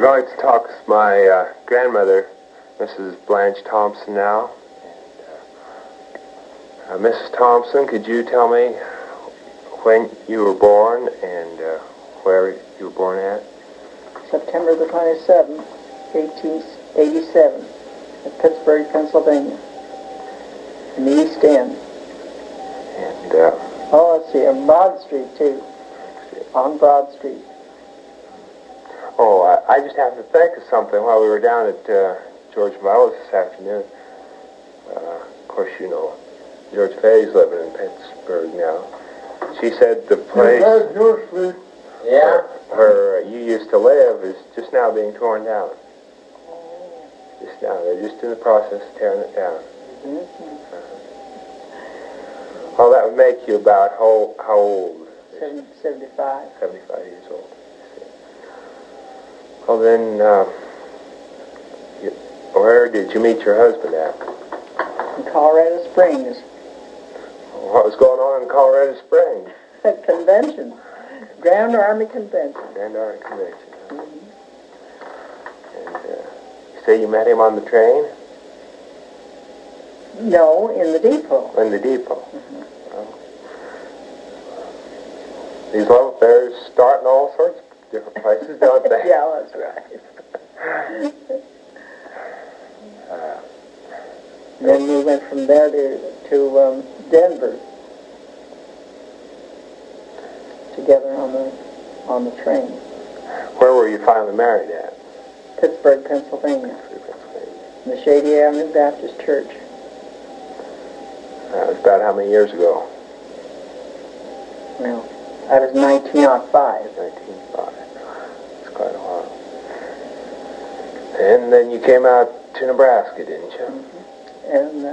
going to talk with my grandmother, Mrs. Blanche Thompson, now. Mrs. Thompson, could you tell me when you were born and where you were born at? September the 27th, 1887, at Pittsburgh, Pennsylvania, in the East End. And let's see, on Broad Street, too. On Broad Street. Oh, I just happened to think of something while we were down at George Mello's this afternoon. Of course, you know, George Fay's living in Pittsburgh now. She said the place where you used to live is just now being torn down. Just now. They're just in the process of tearing it down. Well, that would make you about how old? 75. 75 years old. Well, then, where did you meet your husband at? In Colorado Springs. What was going on in Colorado Springs? A convention. Grand Army Convention. Grand Army Convention. Huh? And you say you met him on the train? No, in the depot. In the depot. Well, these love affairs start in all sorts of different places, don't they? Yeah, that's right. Then we went from there to Denver, together on the train. Where were you finally married at? Pittsburgh, Pennsylvania. In the Shady Avenue Baptist Church. That was about how many years ago? Well, that was 1905. 1905. It's quite a while. And then you came out to Nebraska, didn't you? Mm-hmm. And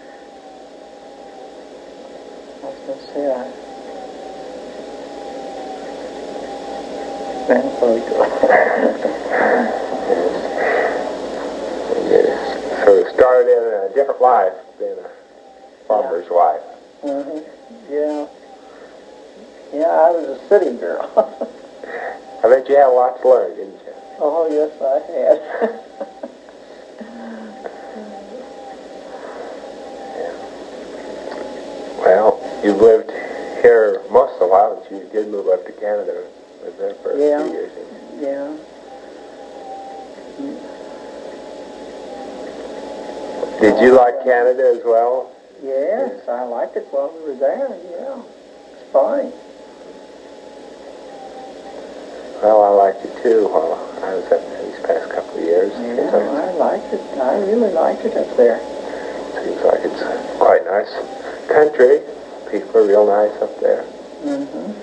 I was going to say So you started in a different life, being a farmer's wife. Mm-hmm. Yeah. Yeah, I was a city girl. I bet you had a lot to learn, didn't you? Oh, yes, I had. Well, you've lived here most of the while, but you did move up to Canada. Was there for a few years? Yeah. Did you like Canada as well? Yes, I liked it while we were there. Yeah, it's fine. Well, I liked it too while I was up there these past couple of years. Yeah, I liked it. I really liked it up there. Seems like it's quite nice country. People are real nice up there. Mm-hmm.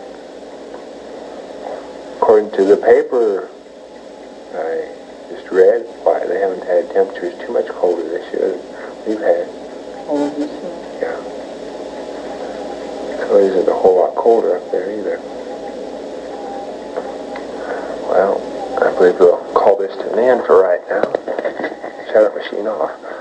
According to the paper I just read, why they haven't had temperatures too much colder this year than we've had. Oh, you see? Yeah. So it isn't a whole lot colder up there either. Well, I believe we'll call this to an end for right now. Shut that machine off.